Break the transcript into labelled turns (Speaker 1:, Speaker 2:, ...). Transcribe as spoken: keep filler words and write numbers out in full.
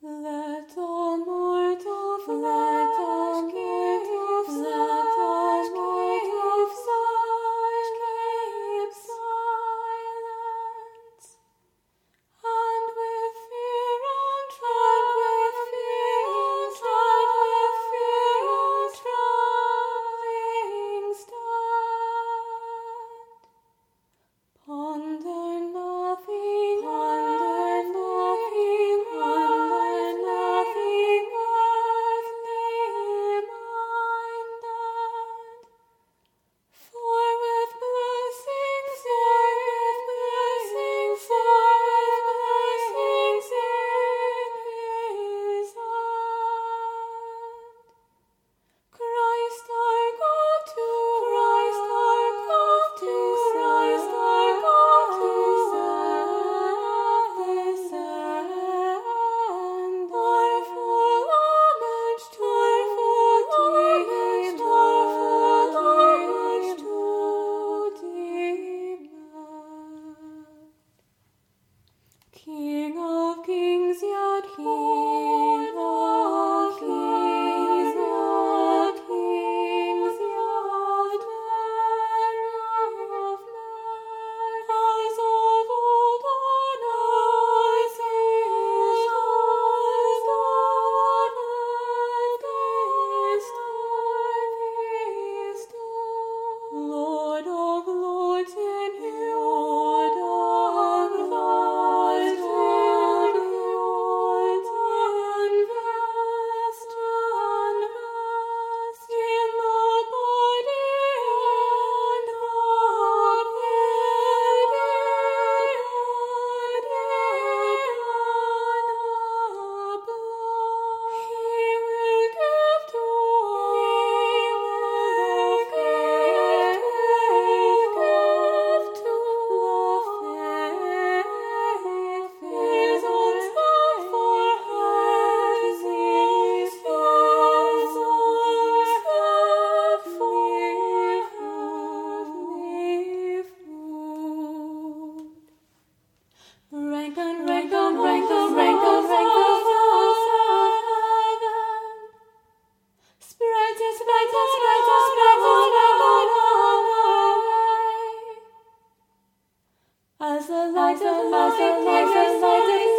Speaker 1: Let all mortal flesh keep silence, and with fear and trembling stand, ponder nothing, ponder nothing, ponder nothing earthly minded. For with blessings, for with blessings, for with blessings in His hand, Christ our God to Christ our God to Christ our God to send, our full homage to, our full homage to, our full homage to demand. King of kings, yet King of kings, yet kings, yet man of man, as of old on earth is, as on earth is, earth is done. Lord of lords in Him, Lord of lords, Lord of lords, unvest, unvest in the body and the pity and the blood. He will give to all, He will give to the faith, His own self for hands, His own self for heavenly food. Rank and rank and rank and rank and rank the souls of heaven. Spread it, spread it, spread it, spread it, spread it all away. As the light of light, as the light of light